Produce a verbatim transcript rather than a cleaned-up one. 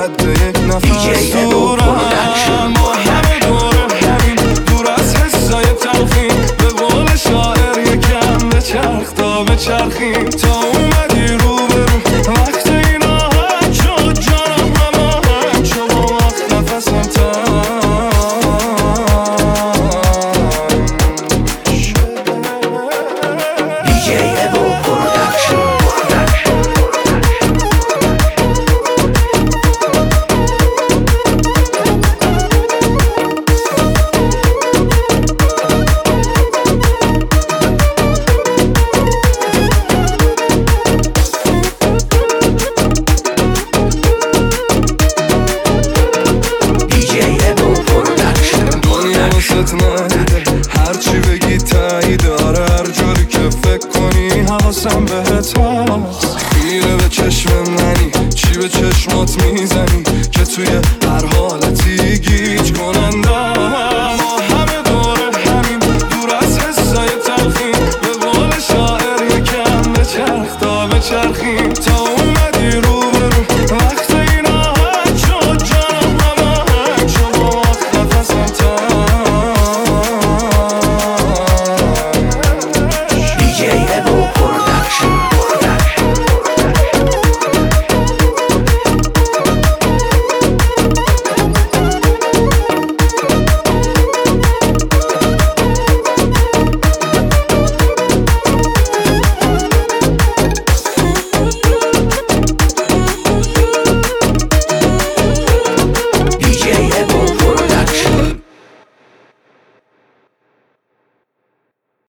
حد یک نفس دورم، ما همه دوره همین، دور از حسای تلخیم. به قول شاعر یکم بچرخ تا بچرخیم، تا اومدی رو به رو وقت اینا هم شد. جانم همه هم شد و وقت نفسم تنگ شد. دی جی ابو پرودکشن. ندیده هرچی بگی تایید، آره هر جوری که فکر کنی حواسم بهت هست. خیره به چشم منی، چی به چشمات میزنی که توی هر حالتی گیج کننده.